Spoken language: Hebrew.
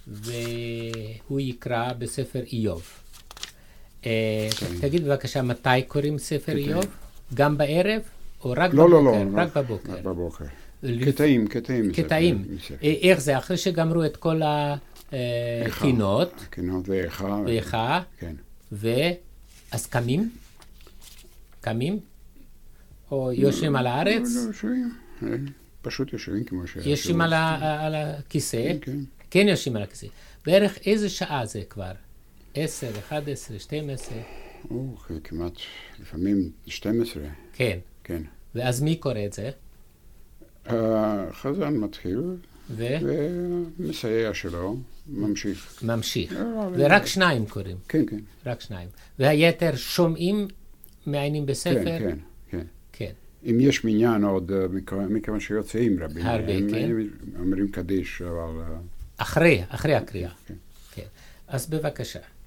והוא יקרא בספר איוב. תגיד בבקשה, מתי קוראים ספר איוב? גם בערב או רק בבוקר? לא, רק בבוקר. רק בבוקר. קטעים. איך זה? אחרי שגמרו את כל הקינות. הקינות ואיכה. ואיכה. כן. אז קמים? או יושבים על הארץ? לא, יושבים. פשוט יושבים כמו ש... יושבים על הכיסא? כן. כן יושבים על הכיסא. בערך איזה שעה זה כבר? 10, 11, 12? כמעט, לפעמים 12. כן. כן. ואז מי קורא את זה? החזן מתחיל, ומסייע שלו ממשיך. ורק שניים קוראים? כן. רק שניים. והיתר שומעים, מעיינים בספר? כן. אם יש מניין עוד מכמה שיוצאים רבים, הם אומרים קדיש, אבל... אחרי הקריאה. כן. אז בבקשה.